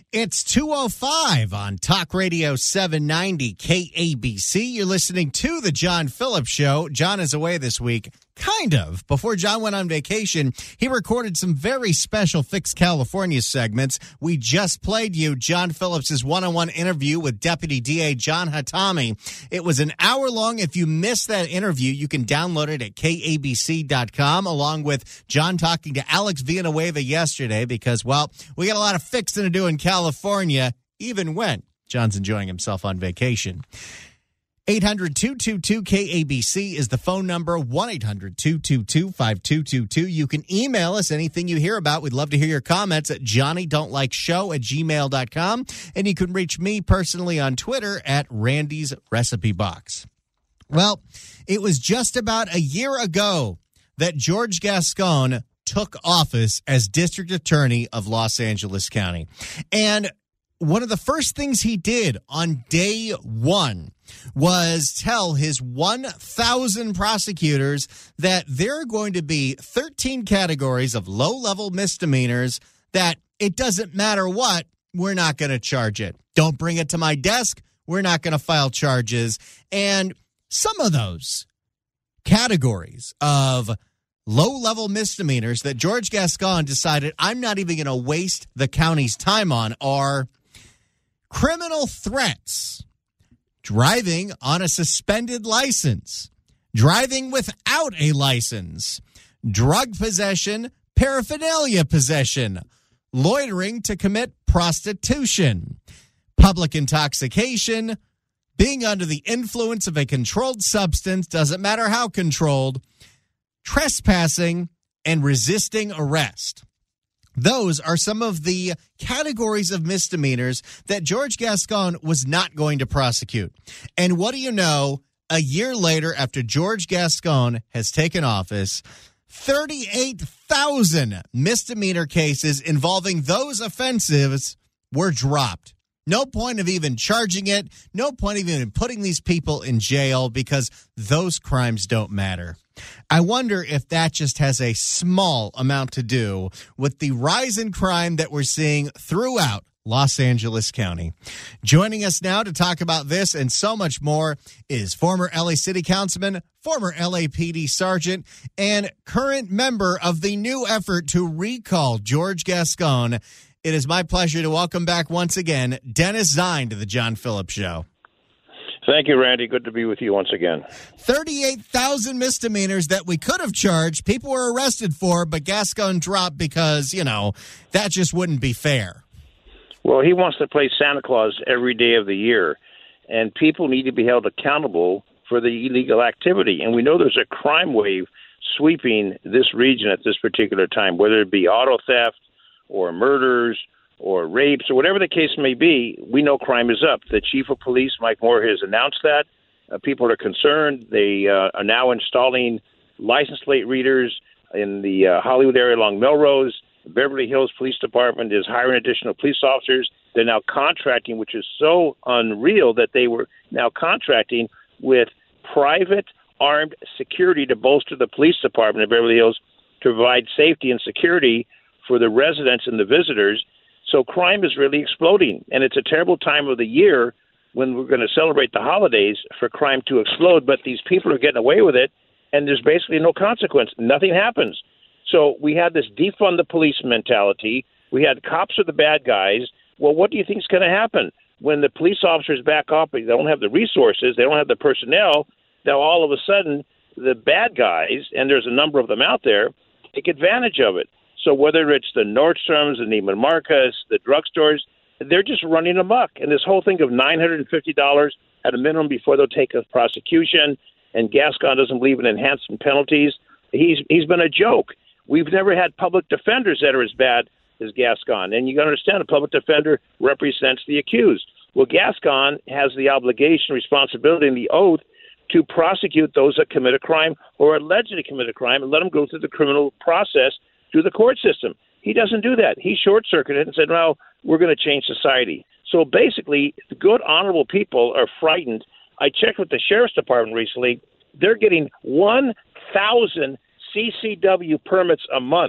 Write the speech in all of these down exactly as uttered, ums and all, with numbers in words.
It's two oh five on Talk Radio seven ninety K A B C. You're listening to The John Phillips Show. John is away this week. Kind of. Before John went on vacation, he recorded some very special Fix California segments. We just played you John Phillips' one-on-one interview with Deputy D A John Hatami. It was an hour long. If you missed that interview, you can download it at K A B C dot com, along with John talking to Alex Villanueva yesterday because, well, we got a lot of fixing to do in California, even when John's enjoying himself on vacation. eight hundred two two two K A B C is the phone number, one eight hundred two two two five two two two. You can email us anything you hear about. We'd love to hear your comments at johnny don't like show at gmail dot com. And you can reach me personally on Twitter at Randy's Recipe Box. Well, it was just about a year ago that George Gascon took office as District Attorney of Los Angeles County. And one of the first things he did on day one was tell his one thousand prosecutors that there are going to be thirteen categories of low-level misdemeanors that it doesn't matter what, we're not going to charge it. Don't bring it to my desk, we're not going to file charges. And some of those categories of low-level misdemeanors that George Gascon decided I'm not even going to waste the county's time on are criminal threats, driving on a suspended license, driving without a license, drug possession, paraphernalia possession, loitering to commit prostitution, public intoxication, being under the influence of a controlled substance, doesn't matter how controlled, trespassing, and resisting arrest. Those are some of the categories of misdemeanors that George Gascon was not going to prosecute. And what do you know? A year later, after George Gascon has taken office, thirty-eight thousand misdemeanor cases involving those offenses were dropped. No point of even charging it. No point of even putting these people in jail because those crimes don't matter. I wonder if that just has a small amount to do with the rise in crime that we're seeing throughout Los Angeles County. Joining us now to talk about this and so much more is former L A City Councilman, former L A P D Sergeant, and current member of the new effort to recall George Gascon. It is my pleasure to welcome back once again Dennis Zine to the John Phillips Show. Thank you, Randy. Good to be with you once again. thirty-eight thousand misdemeanors that we could have charged, people were arrested for, but Gascon dropped because, you know, that just wouldn't be fair. Well, he wants to play Santa Claus every day of the year, and people need to be held accountable for the illegal activity. And we know there's a crime wave sweeping this region at this particular time, whether it be auto theft or murders or rapes or whatever the case may be. We know crime is up. The chief of police, Mike Moore, has announced that. Uh, people are concerned. They uh, are now installing license plate readers in the uh, Hollywood area along Melrose. Beverly Hills Police Department is hiring additional police officers. They're now contracting, which is so unreal that they were now contracting with private armed security to bolster the police department of Beverly Hills to provide safety and security for the residents and the visitors. So crime is really exploding, and it's a terrible time of the year when we're going to celebrate the holidays for crime to explode, but these people are getting away with it, and there's basically no consequence. Nothing happens. So we had this defund the police mentality. We had cops are the bad guys. Well, what do you think is going to happen? When the police officers back off, they don't have the resources, they don't have the personnel, now all of a sudden the bad guys, and there's a number of them out there, take advantage of it. So whether it's the Nordstroms, the Neiman Marcus, the drugstores, they're just running amok. And this whole thing of nine hundred fifty dollars at a minimum before they'll take a prosecution, and Gascon doesn't believe in enhancement penalties, he's he's been a joke. We've never had public defenders that are as bad as Gascon. And you got to understand, a public defender represents the accused. Well, Gascon has the obligation, responsibility, and the oath to prosecute those that commit a crime or allegedly commit a crime and let them go through the criminal process through the court system. He doesn't do that. He short-circuited and said, well, we're going to change society. So basically, the good, honorable people are frightened. I checked with the Sheriff's Department recently. They're getting one thousand C C W permits a month.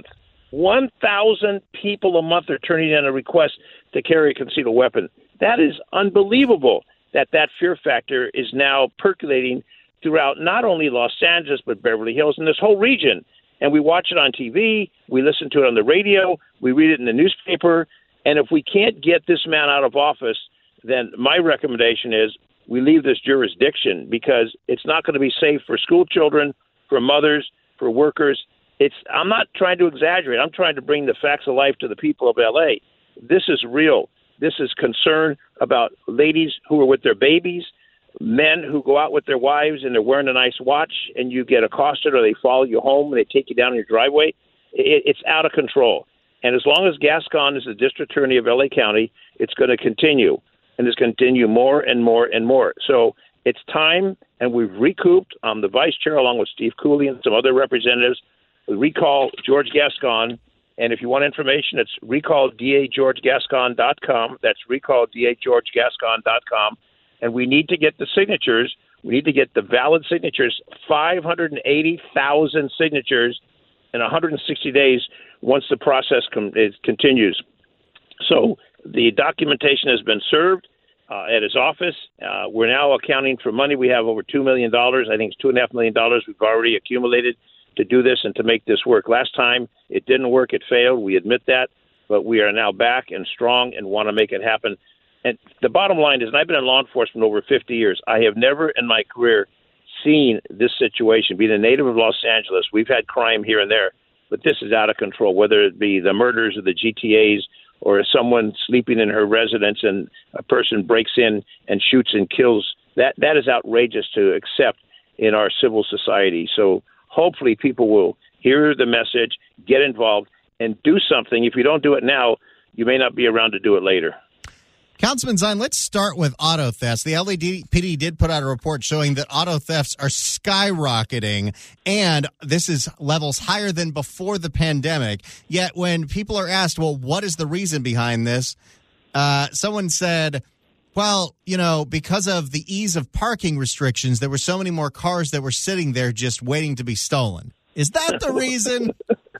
one thousand people a month are turning in a request to carry a concealed weapon. That is unbelievable that that fear factor is now percolating throughout not only Los Angeles, but Beverly Hills and this whole region. And we watch it on T V, we listen to it on the radio, we read it in the newspaper. And if we can't get this man out of office, then my recommendation is we leave this jurisdiction, because it's not going to be safe for school children, for mothers, for workers. It's I'm not trying to exaggerate. I'm trying to bring the facts of life to the people of L A. This is real. This is concern about ladies who are with their babies, men who go out with their wives and they're wearing a nice watch, and you get accosted or they follow you home and they take you down your driveway. It, it's out of control. And as long as Gascon is the district attorney of L A County, it's going to continue. And it's going to continue more and more and more. So it's time, and we've recouped. I'm the vice chair along with Steve Cooley and some other representatives. We recall George Gascon. And if you want information, it's recall D A george gascon dot com. That's recall D A george gascon dot com. And we need to get the signatures. We need to get the valid signatures, five hundred eighty thousand signatures in one hundred sixty days once the process com- is, continues. So the documentation has been served uh, at his office. Uh, we're now accounting for money. We have over two million dollars. I think it's two point five million dollars we've already accumulated to do this and to make this work. Last time it didn't work. It failed. We admit that. But we are now back and strong and want to make it happen. And the bottom line is, and I've been in law enforcement over fifty years, I have never in my career seen this situation. Being a native of Los Angeles, we've had crime here and there, but this is out of control, whether it be the murders of the G T As or someone sleeping in her residence and a person breaks in and shoots and kills. That that is outrageous to accept in our civil society. So hopefully people will hear the message, get involved, and do something. If you don't do it now, you may not be around to do it later. Councilman Zine, let's start with auto thefts. The L A P D did put out a report showing that auto thefts are skyrocketing, and this is levels higher than before the pandemic. Yet when people are asked, well, what is the reason behind this? Uh, someone said, well, you know, because of the ease of parking restrictions, there were so many more cars that were sitting there just waiting to be stolen. Is that the reason?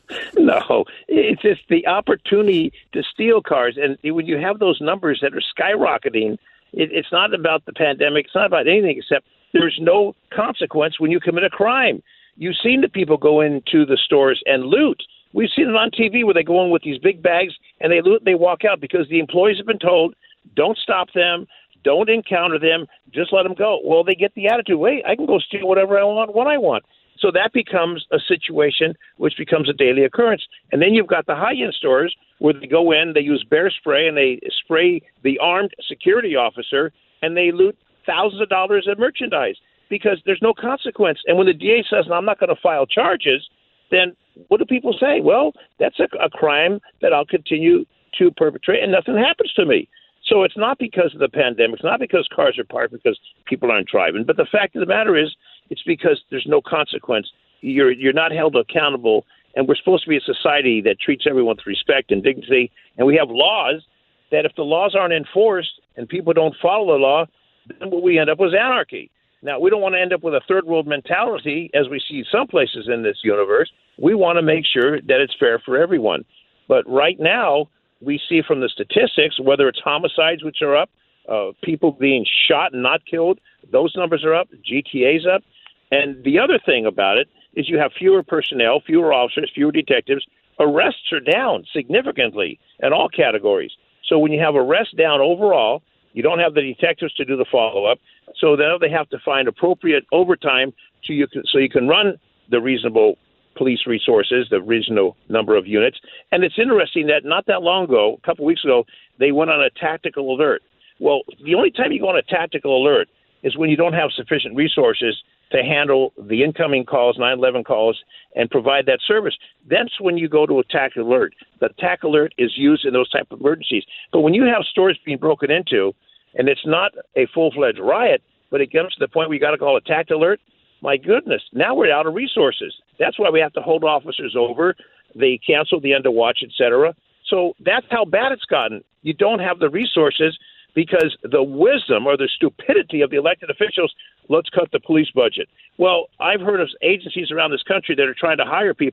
No, it's just the opportunity to steal cars. And when you have those numbers that are skyrocketing, it, it's not about the pandemic. It's not about anything except there's no consequence when you commit a crime. You've seen the people go into the stores and loot. We've seen it on T V where they go in with these big bags and they loot and they walk out because the employees have been told, don't stop them, don't encounter them, just let them go. Well, they get the attitude, wait, I can go steal whatever I want when I want. So that becomes a situation which becomes a daily occurrence. And then you've got the high-end stores where they go in, they use bear spray, and they spray the armed security officer, and they loot thousands of dollars of merchandise because there's no consequence. And when the D A says, no, I'm not going to file charges, then what do people say? Well, that's a, a crime that I'll continue to perpetrate, and nothing happens to me. So it's not because of the pandemic. It's not because cars are parked because people aren't driving. But the fact of the matter is, it's because there's no consequence. You're you're not held accountable, and we're supposed to be a society that treats everyone with respect and dignity. And we have laws that if the laws aren't enforced and people don't follow the law, then what we end up with is anarchy. Now, we don't want to end up with a third world mentality, as we see some places in this universe. We want to make sure that it's fair for everyone. But right now, we see from the statistics, whether it's homicides, which are up, uh, people being shot and not killed, those numbers are up, G T A's up. And the other thing about it is you have fewer personnel, fewer officers, fewer detectives. Arrests are down significantly in all categories. So when you have arrests down overall, you don't have the detectives to do the follow-up. So now they have to find appropriate overtime to you can, so you can run the reasonable police resources, the reasonable number of units. And it's interesting that not that long ago, a couple weeks ago, they went on a tactical alert. Well, the only time you go on a tactical alert is when you don't have sufficient resources to handle the incoming calls, nine one one calls, and provide that service. That's when you go to a TAC alert. The TAC alert is used in those type of emergencies. But when you have stores being broken into, and it's not a full-fledged riot, but it comes to the point where you got to call a TAC alert, my goodness, now we're out of resources. That's why we have to hold officers over. They cancel the end of watch, et cetera. So that's how bad it's gotten. You don't have the resources because the wisdom or the stupidity of the elected officials, let's cut the police budget. Well, I've heard of agencies around this country that are trying to hire people,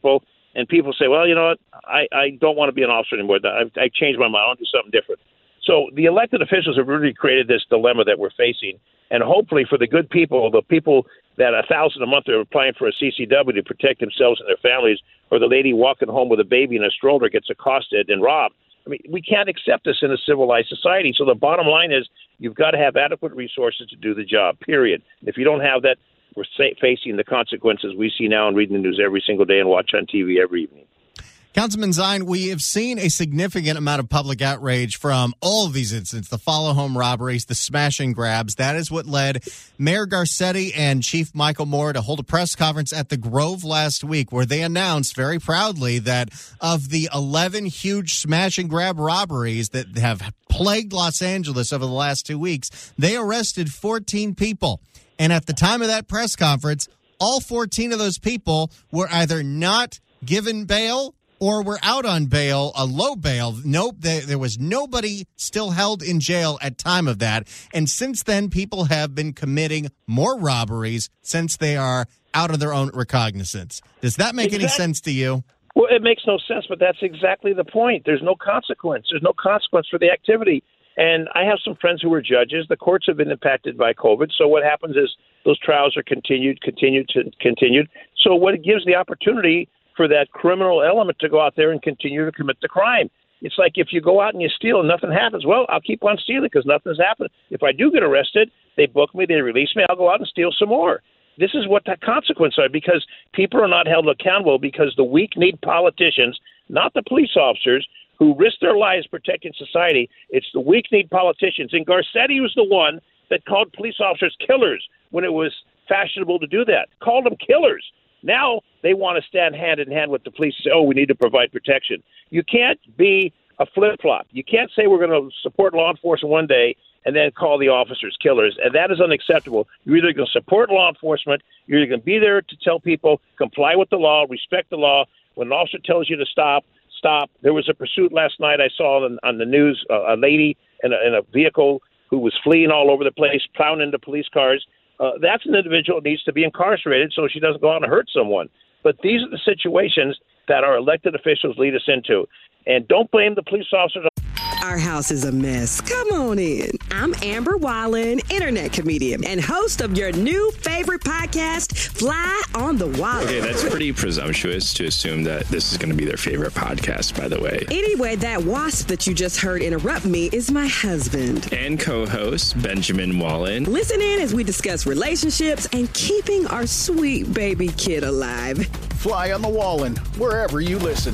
and people say, well, you know what, I, I don't want to be an officer anymore. I, I changed my mind. I want to do something different. So the elected officials have really created this dilemma that we're facing. And hopefully for the good people, the people that a thousand a month are applying for a C C W to protect themselves and their families, or the lady walking home with a baby in a stroller gets accosted and robbed. I mean, we can't accept this in a civilized society. So the bottom line is you've got to have adequate resources to do the job, period. If you don't have that, we're facing the consequences we see now and reading the news every single day and watch on T V every evening. Councilman Zine, we have seen a significant amount of public outrage from all of these incidents, the follow-home robberies, the smash and grabs. That is what led Mayor Garcetti and Chief Michael Moore to hold a press conference at the Grove last week where they announced very proudly that of the eleven huge smash and grab robberies that have plagued Los Angeles over the last two weeks, they arrested fourteen people. And at the time of that press conference, all fourteen of those people were either not given bail or were out on bail, a low bail. Nope, there, there was nobody still held in jail at time of that. And since then, people have been committing more robberies since they are out of their own recognizance. Does that make exactly. any sense to you? Well, it makes no sense, but that's exactly the point. There's no consequence. There's no consequence for the activity. And I have some friends who are judges. The courts have been impacted by COVID. So what happens is those trials are continued, continued, to continued. So what it gives the opportunity for that criminal element to go out there and continue to commit the crime. It's like if you go out and you steal and nothing happens, well, I'll keep on stealing because nothing's happened. If I do get arrested, they book me, they release me, I'll go out and steal some more. This is what the consequences are because people are not held accountable because the weak need politicians, not the police officers, who risk their lives protecting society. It's the weak need politicians. And Garcetti was the one that called police officers killers when it was fashionable to do that, called them killers. Now they want to stand hand in hand with the police and say, oh, we need to provide protection. You can't be a flip-flop. You can't say we're going to support law enforcement one day and then call the officers killers. And that is unacceptable. You're either going to support law enforcement, you're either going to be there to tell people, comply with the law, respect the law. When an officer tells you to stop, stop. There was a pursuit last night I saw on, on the news, uh, a lady in a, in a vehicle who was fleeing all over the place, plowing into police cars. Uh, that's an individual that needs to be incarcerated so she doesn't go out and hurt someone. But these are the situations that our elected officials lead us into. And don't blame the police officers. Our house is a mess. Come on in. I'm Amber Wallen, internet comedian and host of your new favorite podcast, Fly on the Wall. Okay, that's pretty presumptuous to assume that this is going to be their favorite podcast, by the way. Anyway, that wasp that you just heard interrupt me is my husband. And co-host, Benjamin Wallen. Listen in as we discuss relationships and keeping our sweet baby kid alive. Fly on the Wallen, wherever you listen.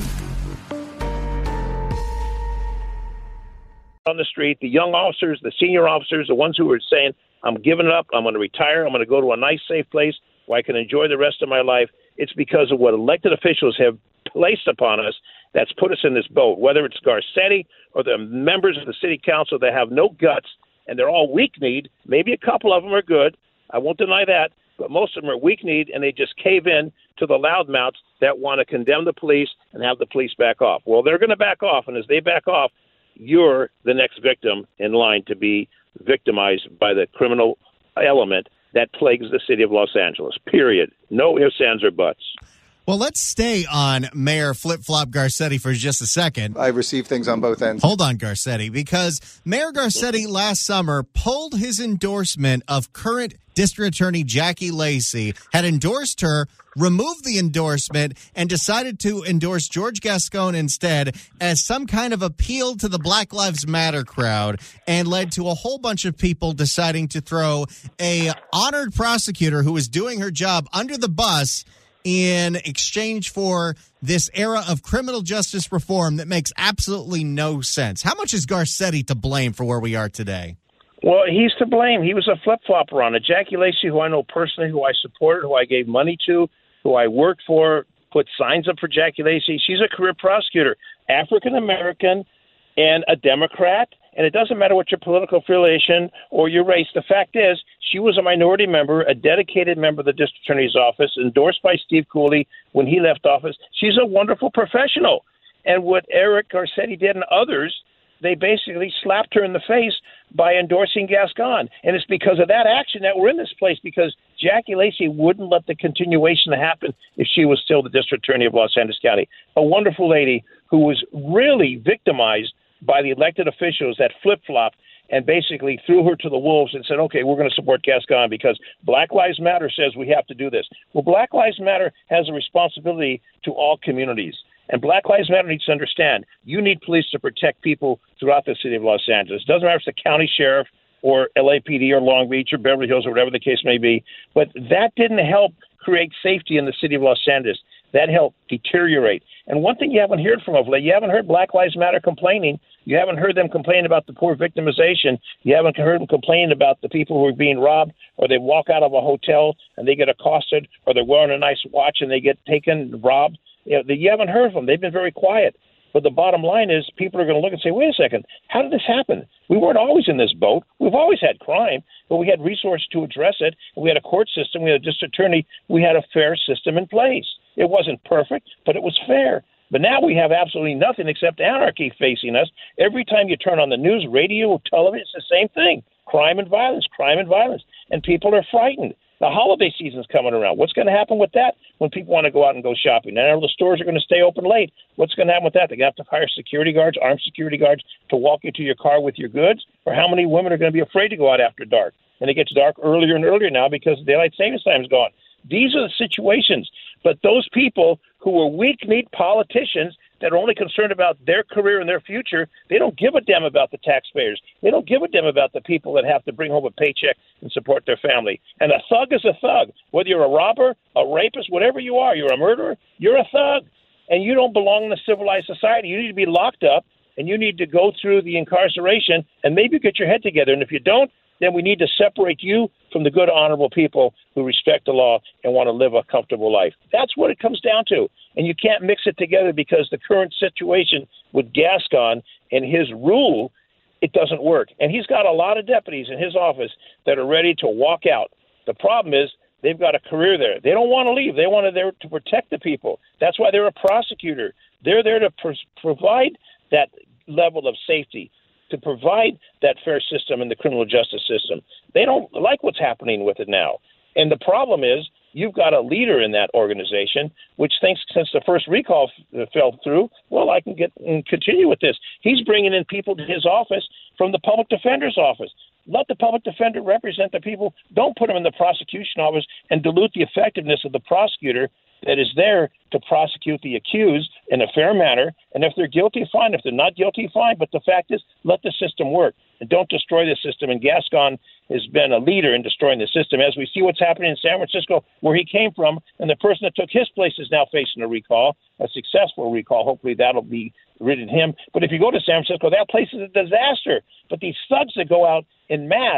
On the street, the young officers, the senior officers, the ones who are saying, I'm giving it up, I'm going to retire, I'm going to go to a nice, safe place where I can enjoy the rest of my life. It's because of what elected officials have placed upon us that's put us in this boat, whether it's Garcetti or the members of the city council that have no guts, and they're all weak-kneed. Maybe a couple of them are good. I won't deny that, but most of them are weak-kneed, and they just cave in to the loudmouths that want to condemn the police and have the police back off. Well, they're going to back off, and as they back off, you're the next victim in line to be victimized by the criminal element that plagues the city of Los Angeles, period. No ifs, ands, or buts. Well, let's stay on Mayor Flip-Flop Garcetti for just a second. I received things on both ends. Hold on, Garcetti, because Mayor Garcetti last summer pulled his endorsement of current District Attorney Jackie Lacey, had endorsed her, removed the endorsement, and decided to endorse George Gascon instead as some kind of appeal to the Black Lives Matter crowd, and led to a whole bunch of people deciding to throw a honored prosecutor who was doing her job under the bus in exchange for this era of criminal justice reform that makes absolutely no sense. How much is Garcetti to blame for where we are today? Well, he's to blame. He was a flip-flopper on it. Jackie Lacey, who I know personally, who I supported, who I gave money to, who I worked for, put signs up for Jackie Lacey. She's a career prosecutor, African-American and a Democrat. And it doesn't matter what your political affiliation or your race. The fact is, she was a minority member, a dedicated member of the district attorney's office, endorsed by Steve Cooley when he left office. She's a wonderful professional. And what Eric Garcetti did and others they basically slapped her in the face by endorsing Gascon. And it's because of that action that we're in this place, because Jackie Lacey wouldn't let the continuation happen if she was still the district attorney of Los Angeles County. A wonderful lady who was really victimized by the elected officials that flip-flopped and basically threw her to the wolves and said, okay, we're going to support Gascon because Black Lives Matter says we have to do this. Well, Black Lives Matter has a responsibility to all communities. And Black Lives Matter needs to understand you need police to protect people throughout the city of Los Angeles. It doesn't matter if it's the county sheriff or L A P D or Long Beach or Beverly Hills or whatever the case may be. But that didn't help create safety in the city of Los Angeles. That helped deteriorate. And one thing you haven't heard from of late, you haven't heard Black Lives Matter complaining. You haven't heard them complain about the poor victimization. You haven't heard them complain about the people who are being robbed, or they walk out of a hotel and they get accosted, or they're wearing a nice watch and they get taken, robbed. You know, you haven't heard from them. They've been very quiet. But the bottom line is people are going to look and say, wait a second, how did this happen? We weren't always in this boat. We've always had crime, but we had resources to address it. We had a court system. We had a district attorney. We had a fair system in place. It wasn't perfect, but it was fair. But now we have absolutely nothing except anarchy facing us. Every time you turn on the news, radio, television, it's the same thing. Crime and violence, crime and violence. And people are frightened. The holiday season's coming around. What's going to happen with that when people want to go out and go shopping? And the stores are going to stay open late. What's going to happen with that? They're going to have to hire security guards, armed security guards, to walk you to your car with your goods? Or how many women are going to be afraid to go out after dark? And it gets dark earlier and earlier now because daylight savings time is gone. These are the situations. But those people who are weak-kneed politicians that are only concerned about their career and their future, they don't give a damn about the taxpayers. They don't give a damn about the people that have to bring home a paycheck and support their family. And a thug is a thug. Whether you're a robber, a rapist, whatever you are, you're a murderer, you're a thug. And you don't belong in a civilized society. You need to be locked up, and you need to go through the incarceration and maybe get your head together. And if you don't, then we need to separate you from the good, honorable people who respect the law and want to live a comfortable life. That's what it comes down to. And you can't mix it together because the current situation with Gascon and his rule, it doesn't work. And he's got a lot of deputies in his office that are ready to walk out. The problem is they've got a career there. They don't want to leave. They want to there to protect the people. That's why they're a prosecutor. They're there to pr- provide that level of safety, to provide that fair system in the criminal justice system. They don't like what's happening with it now. And the problem is you've got a leader in that organization which thinks since the first recall f- fell through, well, I can get and continue with this. He's bringing in people to his office from the public defender's office. Let the public defender represent the people. Don't put them in the prosecution office and dilute the effectiveness of the prosecutor that is there to prosecute the accused in a fair manner. And if they're guilty, fine. If they're not guilty, fine. But the fact is, let the system work and don't destroy the system. And Gascon has been a leader in destroying the system, as we see what's happening in San Francisco, where he came from. And the person that took his place is now facing a recall, a successful recall. Hopefully that'll be rid of him. But if you go to San Francisco, that place is a disaster. But these thugs that go out in mass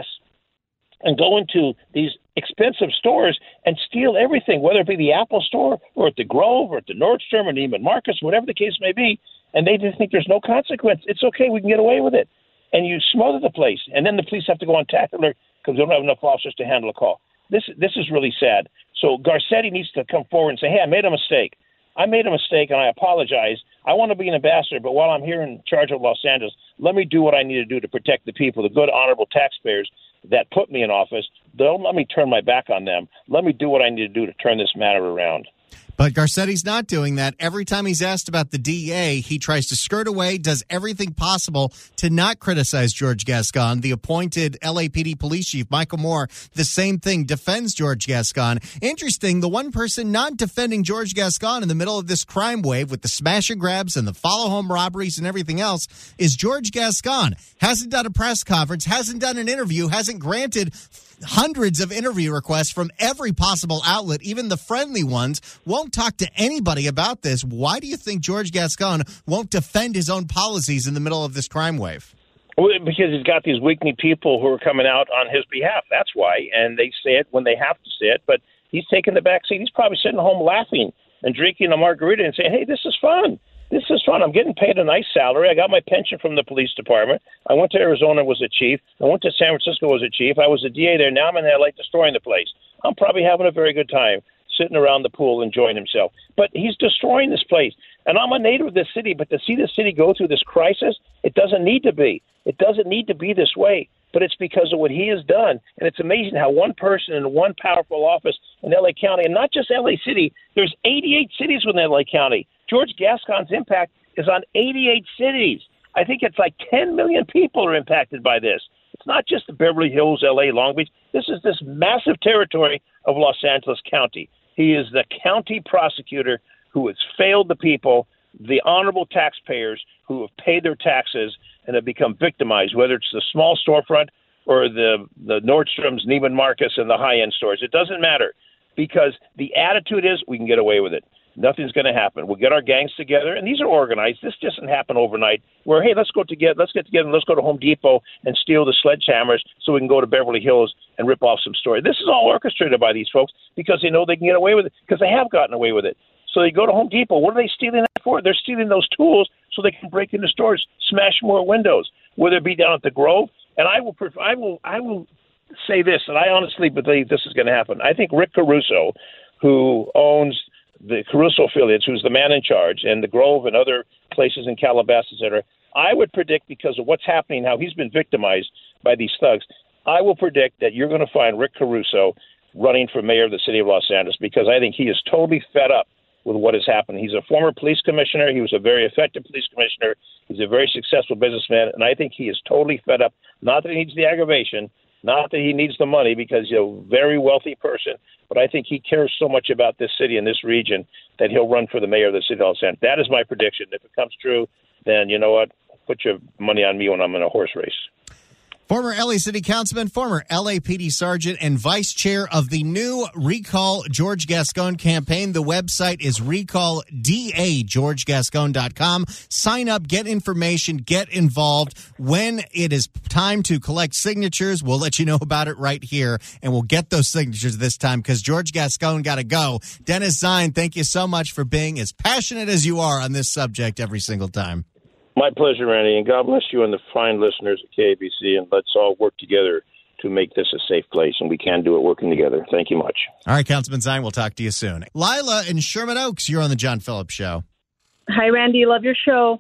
and go into these expensive stores and steal everything, whether it be the Apple store or at the Grove or at the Nordstrom or Neiman Marcus, whatever the case may be, and they just think there's no consequence. It's okay. We can get away with it. And you smother the place, and then the police have to go on tack alert because they don't have enough officers to handle a call. This this is really sad. So Garcetti needs to come forward and say, hey, I made a mistake. I made a mistake, and I apologize. I want to be an ambassador, but while I'm here in charge of Los Angeles, let me do what I need to do to protect the people, the good, honorable taxpayers that put me in office. Don't let me turn my back on them. Let me do what I need to do to turn this matter around. But Garcetti's not doing that. Every time he's asked about the D A, he tries to skirt away, does everything possible to not criticize George Gascon. The appointed L A P D police chief, Michael Moore, the same thing, defends George Gascon. Interesting, the one person not defending George Gascon in the middle of this crime wave with the smash and grabs and the follow-home robberies and everything else is George Gascon. Hasn't done a press conference, hasn't done an interview, hasn't granted hundreds of interview requests from every possible outlet, even the friendly ones, won't talk to anybody about this. Why do you think George Gascon won't defend his own policies in the middle of this crime wave? Well, because he's got these weak-kneed people who are coming out on his behalf. That's why. And they say it when they have to say it. But he's taking the back seat. He's probably sitting home laughing and drinking a margarita and saying, hey, this is fun. This is fun. I'm getting paid a nice salary. I got my pension from the police department. I went to Arizona, was a chief. I went to San Francisco, was a chief. I was a D A there. Now I'm in L A destroying the place. I'm probably having a very good time sitting around the pool enjoying himself. But he's destroying this place. And I'm a native of this city, but to see the city go through this crisis, it doesn't need to be. It doesn't need to be this way. But it's because of what he has done. And it's amazing how one person in one powerful office in L A County, and not just L A City, there's eighty-eight cities within L A County. George Gascon's impact is on eighty-eight cities. I think it's like ten million people are impacted by this. It's not just the Beverly Hills, L A, Long Beach. This is this massive territory of Los Angeles County. He is the county prosecutor who has failed the people, the honorable taxpayers who have paid their taxes and have become victimized, whether it's the small storefront or the, the Nordstrom's, Neiman Marcus, and the high-end stores. It doesn't matter, because the attitude is we can get away with it. Nothing's going to happen. We'll get our gangs together, and these are organized. This doesn't happen overnight where, hey, let's go together, let's get together and let's go to Home Depot and steal the sledgehammers so we can go to Beverly Hills and rip off some stores. This is all orchestrated by these folks because they know they can get away with it, because they have gotten away with it. So they go to Home Depot. What are they stealing that for? They're stealing those tools so they can break into stores, smash more windows, whether it be down at the Grove. And I will, I will, I will say this, and I honestly believe this is going to happen. I think Rick Caruso, who owns the Caruso affiliates, who's the man in charge, and the Grove and other places in Calabasas, et cetera, I would predict, because of what's happening, how he's been victimized by these thugs, I will predict that you're going to find Rick Caruso running for mayor of the city of Los Angeles, because I think he is totally fed up with what has happened. He's a former police commissioner. He was a very effective police commissioner. He's a very successful businessman, and I think he is totally fed up. Not that he needs the aggravation, not that he needs the money, because he's a very wealthy person, but I think he cares so much about this city and this region that he'll run for the mayor of the city of Los Angeles. That is my prediction. If it comes true, then you know what? Put your money on me when I'm in a horse race. Former L A City Councilman, former L A P D Sergeant, and Vice Chair of the new Recall George Gascon campaign. The website is recall da george gascon dot com. Sign up, get information, get involved. When it is time to collect signatures, we'll let you know about it right here, and we'll get those signatures this time because George Gascon got to go. Dennis Zine, thank you so much for being as passionate as you are on this subject every single time. My pleasure, Randy, and God bless you and the fine listeners at K A B C, and let's all work together to make this a safe place, and we can do it working together. Thank you much. All right, Councilman Zine, we'll talk to you soon. Lila in Sherman Oaks, you're on the John Phillips Show. Hi, Randy. Love your show.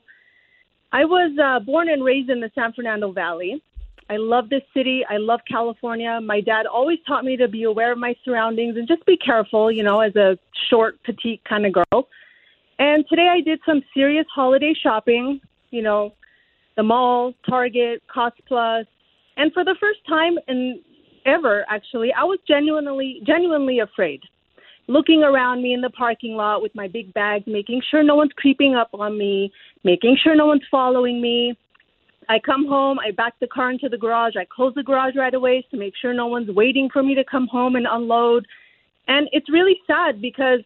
I was uh, born and raised in the San Fernando Valley. I love this city. I love California. My dad always taught me to be aware of my surroundings and just be careful, you know, as a short, petite kind of girl. And today I did some serious holiday shopping. You know, the mall, Target, Cost Plus. And for the first time in ever, actually, I was genuinely, genuinely afraid. Looking around me in the parking lot with my big bags, making sure no one's creeping up on me, making sure no one's following me. I come home, I back the car into the garage, I close the garage right away to make sure no one's waiting for me to come home and unload. And it's really sad because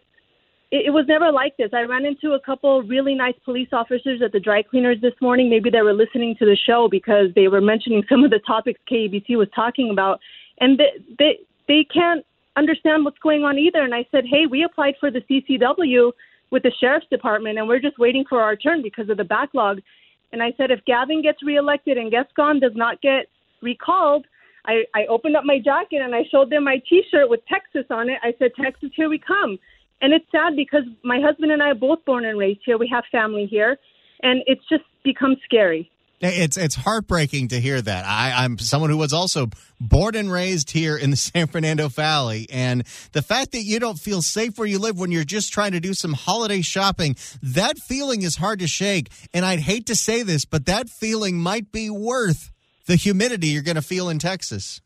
it was never like this. I ran into a couple really nice police officers at the dry cleaners this morning. Maybe they were listening to the show because they were mentioning some of the topics K A B C was talking about. And they, they, they can't understand what's going on either. And I said, hey, we applied for the C C W with the sheriff's department, and we're just waiting for our turn because of the backlog. And I said, if Gavin gets reelected and Gascon does not get recalled, I, I opened up my jacket and I showed them my T-shirt with Texas on it. I said, Texas, here we come. And it's sad because my husband and I are both born and raised here. We have family here, and it's just become scary. It's it's heartbreaking to hear that. I, I'm someone who was also born and raised here in the San Fernando Valley, and the fact that you don't feel safe where you live when you're just trying to do some holiday shopping, that feeling is hard to shake. And I'd hate to say this, but that feeling might be worth the humidity you're going to feel in Texas.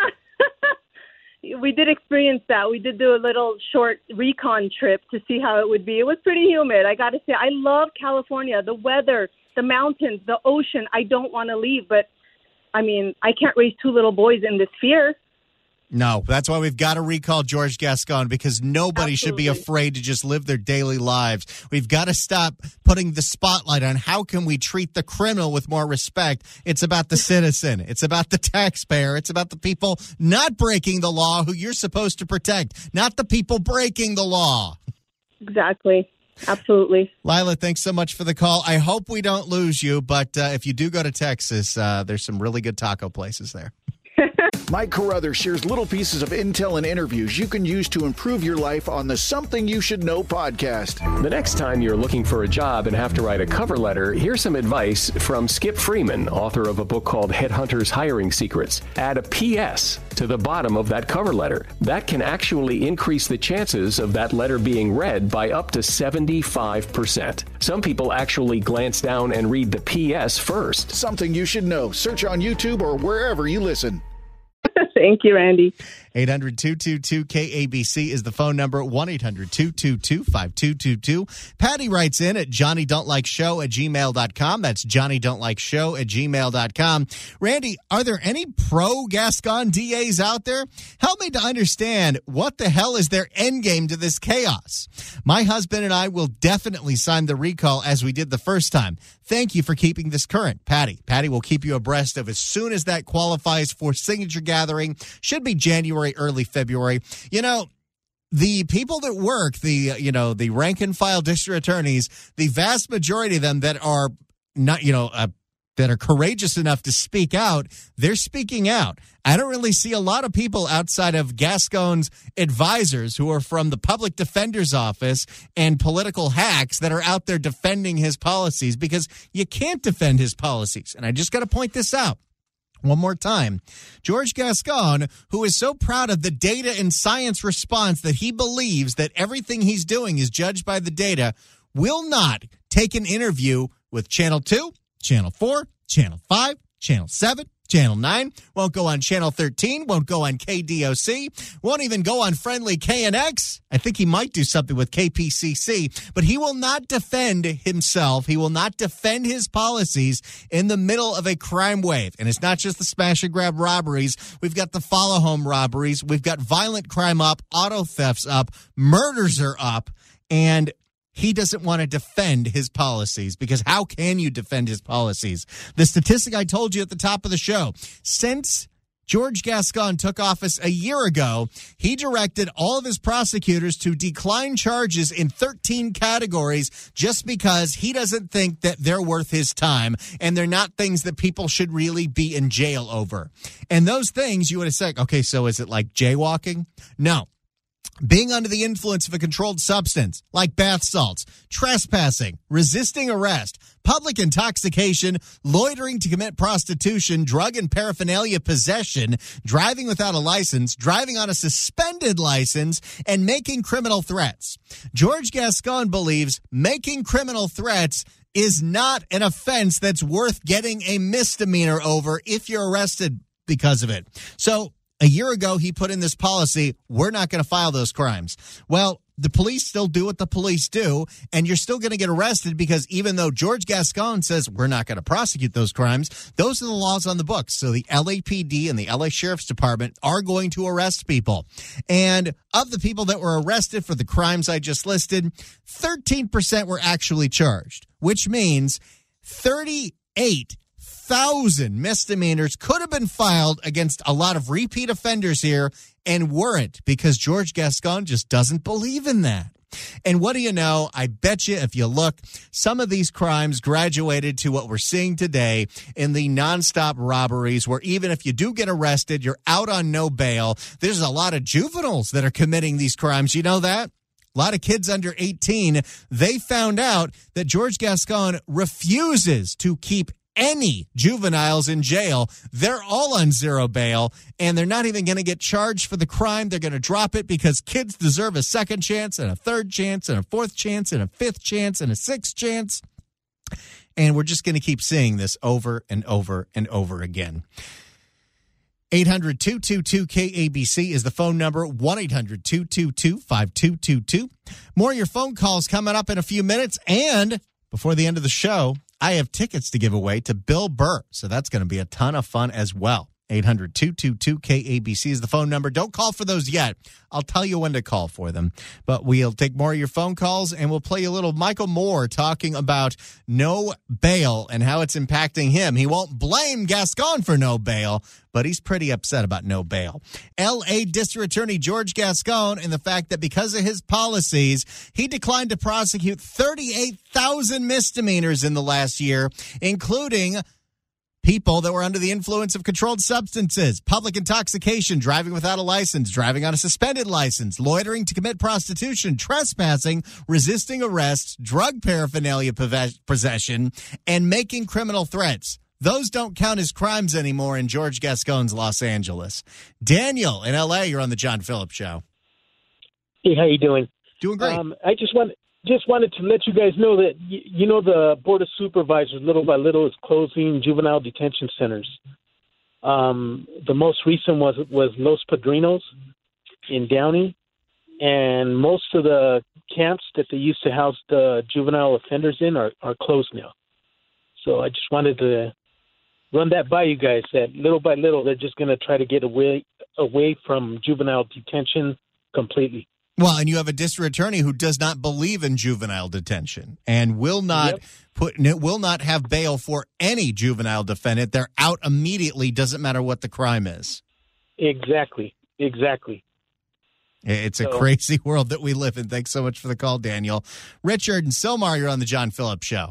We did experience that. We did do a little short recon trip to see how it would be. It was pretty humid. I got to say, I love California, the weather, the mountains, the ocean. I don't want to leave, but I mean, I can't raise two little boys in this fear. No, that's why we've got to recall George Gascon, because nobody Absolutely. should be afraid to just live their daily lives. We've got to stop putting the spotlight on how can we treat the criminal with more respect. It's about the citizen. It's about the taxpayer. It's about the people not breaking the law who you're supposed to protect, not the people breaking the law. Exactly. Absolutely. Lila, thanks so much for the call. I hope we don't lose you, but uh, if you do go to Texas, uh, there's some really good taco places there. Mike Carruthers shares little pieces of intel and interviews you can use to improve your life on the Something You Should Know podcast. The next time you're looking for a job and have to write a cover letter, here's some advice from Skip Freeman, author of a book called Headhunters Hiring Secrets. Add a P S to the bottom of that cover letter. That can actually increase the chances of that letter being read by up to seventy-five percent. Some people actually glance down and read the P S first. Something You Should Know. Search on YouTube or wherever you listen. Thank you, Andy. eight hundred, two two two, K A B C is the phone number, one eight hundred, two two two, five two two two. Patty writes in at johnny don't like show at gmail dot com. That's johnny don't like show at gmail dot com. Randy, are there any pro-Gascon D As out there? Help me to understand what the hell is their end game to this chaos. My husband and I will definitely sign the recall as we did the first time. Thank you for keeping this current. Patty. Patty will keep you abreast of as soon as that qualifies for signature gathering. Should be January, early February. You know, the people that work, the, you know, the rank and file district attorneys, the vast majority of them that are not, you know, uh, that are courageous enough to speak out, they're speaking out. I don't really see a lot of people outside of Gascon's advisors who are from the public defender's office and political hacks that are out there defending his policies, because you can't defend his policies. And I just got to point this out one more time. George Gascon, who is so proud of the data and science response that he believes that everything he's doing is judged by the data, will not take an interview with Channel two, Channel four, Channel five, Channel seven, Channel nine, won't go on Channel thirteen, won't go on K D O C, won't even go on friendly K N X. I think he might do something with K P C C, but he will not defend himself. He will not defend his policies in the middle of a crime wave. And it's not just the smash and grab robberies. We've got the follow home robberies. We've got violent crime up, auto thefts up, murders are up, and he doesn't want to defend his policies, because how can you defend his policies? The statistic I told you at the top of the show, since George Gascon took office a year ago, he directed all of his prosecutors to decline charges in thirteen categories just because he doesn't think that they're worth his time and they're not things that people should really be in jail over. And those things you would have said, okay, so is it like jaywalking? No. Being under the influence of a controlled substance, like bath salts, trespassing, resisting arrest, public intoxication, loitering to commit prostitution, drug and paraphernalia possession, driving without a license, driving on a suspended license, and making criminal threats. George Gascon believes making criminal threats is not an offense that's worth getting a misdemeanor over if you're arrested because of it. So, a year ago, he put in this policy, we're not going to file those crimes. Well, the police still do what the police do, and you're still going to get arrested because even though George Gascon says we're not going to prosecute those crimes, those are the laws on the books. So the L A P D and the L A Sheriff's Department are going to arrest people. And of the people that were arrested for the crimes I just listed, thirteen percent were actually charged, which means thirty-eight thousand misdemeanors could have been filed against a lot of repeat offenders here and weren't, because George Gascon just doesn't believe in that. And what do you know? I bet you if you look, some of these crimes graduated to what we're seeing today in the nonstop robberies, where even if you do get arrested, you're out on no bail. There's a lot of juveniles that are committing these crimes. You know that? A lot of kids under eighteen, they found out that George Gascon refuses to keep any juveniles in jail. They're all on zero bail, and they're not even going to get charged for the crime. They're going to drop it because kids deserve a second chance and a third chance and a fourth chance and a fifth chance and a sixth chance. And we're just going to keep seeing this over and over and over again. eight hundred, two two two, K A B C is the phone number, one eight hundred, two two two, five two two two. More of your phone calls coming up in a few minutes, and before the end of the show, I have tickets to give away to Bill Burr, so that's going to be a ton of fun as well. eight hundred, two two two, K A B C is the phone number. Don't call for those yet. I'll tell you when to call for them. But we'll take more of your phone calls, and we'll play a little Michael Moore talking about no bail and how it's impacting him. He won't blame Gascon for no bail, but he's pretty upset about no bail. L A District Attorney George Gascon, and the fact that because of his policies, he declined to prosecute thirty-eight thousand misdemeanors in the last year, including people that were under the influence of controlled substances, public intoxication, driving without a license, driving on a suspended license, loitering to commit prostitution, trespassing, resisting arrest, drug paraphernalia possession, and making criminal threats. Those don't count as crimes anymore in George Gascon's Los Angeles. Daniel in L A, you're on the John Phillips Show. Hey, how you doing? Doing great. Um, I just want just wanted to let you guys know that y- you know the Board of Supervisors, little by little, is closing juvenile detention centers. Um, the most recent was was Los Padrinos in Downey, and most of the camps that they used to house the juvenile offenders in are, are closed now. So I just wanted to run that by you guys. That little by little, they're just going to try to get away away from juvenile detention completely. Well, and you have a district attorney who does not believe in juvenile detention and will not yep. put will not have bail for any juvenile defendant. They're out immediately. Doesn't matter what the crime is. Exactly. Exactly. It's a so, crazy world that we live in. Thanks so much for the call, Daniel. Richard and Sylmar, you're on the John Phillips Show.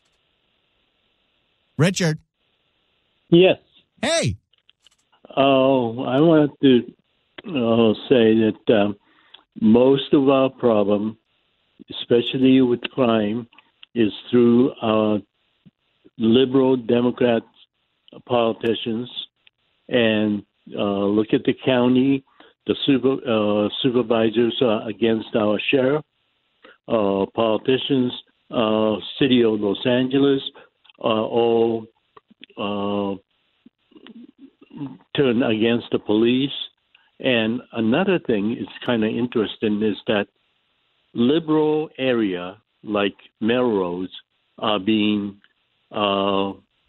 Richard. Yes. Hey. Oh, I wanted to uh, say that. Um, Most of our problem, especially with crime, is through uh, liberal Democrat politicians. And uh, look at the county, the super, uh, supervisors uh, against our sheriff, uh, politicians, uh, city of Los Angeles, uh, all uh, turn against the police. And another thing is kind of interesting is that liberal area like Melrose are being uh,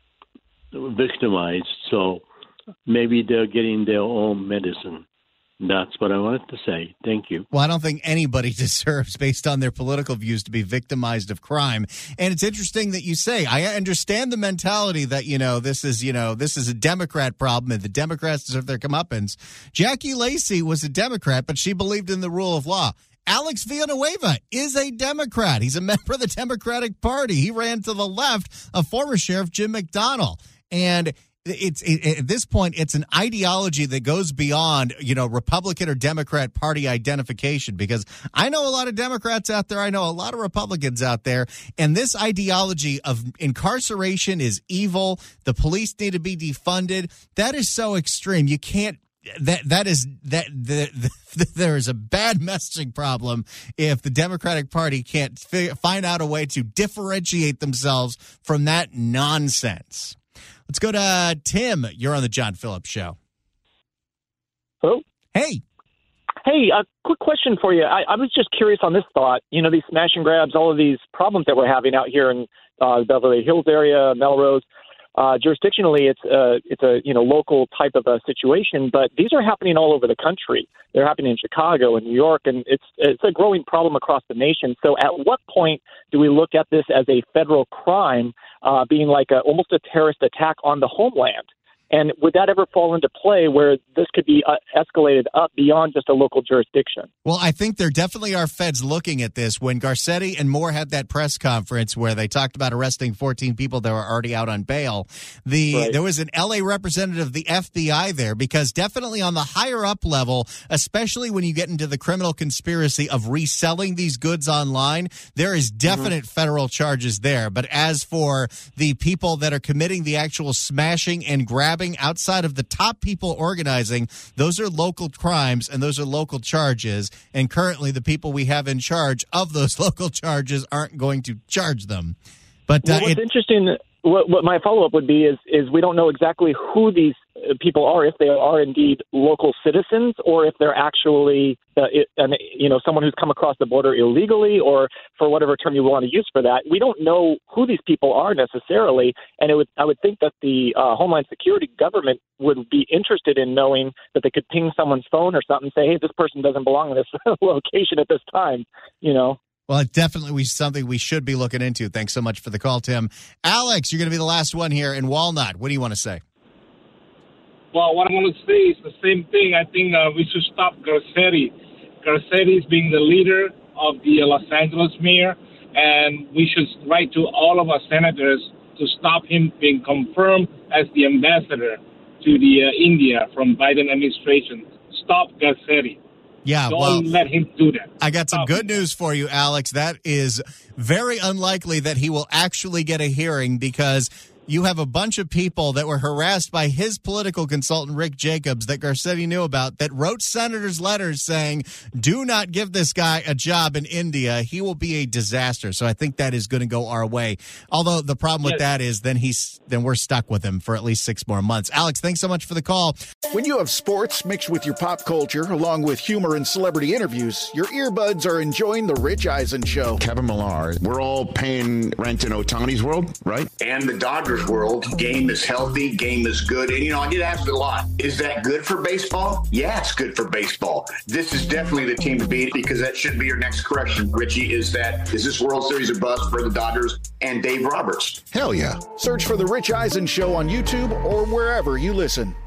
victimized. So maybe they're getting their own medicine. That's what I wanted to say. Thank you. Well, I don't think anybody deserves, based on their political views, to be victimized of crime. And it's interesting that you say, I understand the mentality that, you know, this is, you know, this is a Democrat problem and the Democrats deserve their comeuppance. Jackie Lacey was a Democrat, but she believed in the rule of law. Alex Villanueva is a Democrat. He's a member of the Democratic Party. He ran to the left of former Sheriff Jim McDonnell. And It's it, at this point, it's an ideology that goes beyond, you know, Republican or Democrat party identification, because I know a lot of Democrats out there. I know a lot of Republicans out there. And this ideology of incarceration is evil. The police need to be defunded. That is so extreme. You can't. That that is that the, the, there is a bad messaging problem if the Democratic Party can't fi- find out a way to differentiate themselves from that nonsense. Let's go to uh, Tim. You're on the John Phillips Show. Hello? Hey. Hey, a quick question for you. I, I was just curious on this thought. You know, these smash and grabs, all of these problems that we're having out here in uh, Beverly Hills area, Melrose. Uh, jurisdictionally, it's uh, it's a you know local type of a situation, but these are happening all over the country. They're happening in Chicago and New York, and it's it's a growing problem across the nation. So, at what point do we look at this as a federal crime, uh, being like a, almost a terrorist attack on the homeland? And would that ever fall into play where this could be uh, escalated up beyond just a local jurisdiction? Well, I think there definitely are feds looking at this. When Garcetti and Moore had that press conference where they talked about arresting fourteen people that were already out on bail, the right. there was an L A representative of the F B I there, because definitely on the higher up level, especially when you get into the criminal conspiracy of reselling these goods online, there is definite mm-hmm. federal charges there. But as for the people that are committing the actual smashing and grabbing outside of the top people organizing, those are local crimes and those are local charges. And currently the people we have in charge of those local charges aren't going to charge them. But uh, well, what's it, interesting, what, what my follow-up would be is, is we don't know exactly who these people are, if they are indeed local citizens or if they're actually uh, it, an, you know, someone who's come across the border illegally, or for whatever term you want to use for that. We don't know who these people are necessarily, and it would I would think that the uh, Homeland Security government would be interested in knowing that they could ping someone's phone or something and say, hey, this person doesn't belong in this location at this time, you know. Well, it definitely was something we should be looking into. Thanks so much for the call, Tim. Alex, you're going to be the last one here in Walnut. What do you want to say? Well, what I want to say is the same thing. I think uh, we should stop Garcetti. Garcetti is being the leader of the Los Angeles mayor, and we should write to all of our senators to stop him being confirmed as the ambassador to the uh, India from Biden administration. Stop Garcetti. Yeah, Don't well, let him do that. I got some Stop good him. news for you, Alex. That is very unlikely that he will actually get a hearing because you have a bunch of people that were harassed by his political consultant, Rick Jacobs, that Garcetti knew about, that wrote senators letters saying, do not give this guy a job in India. He will be a disaster. So I think that is going to go our way. Although the problem with Yes. that is then he's then we're stuck with him for at least six more months. Alex, thanks so much for the call. When you have sports mixed with your pop culture, along with humor and celebrity interviews, your earbuds are enjoying The Rich Eisen Show. Kevin Millar, we're all paying rent in Ohtani's world, right? And the Dodgers world, game is healthy, game is good. And, you know, I get asked a lot, is that good for baseball? Yeah, it's good for baseball. This is definitely the team to beat because that should be your next correction, Richie, is that, is this World Series a bust for the Dodgers and Dave Roberts? Hell yeah. Search for The Rich Eisen Show on YouTube or wherever you listen.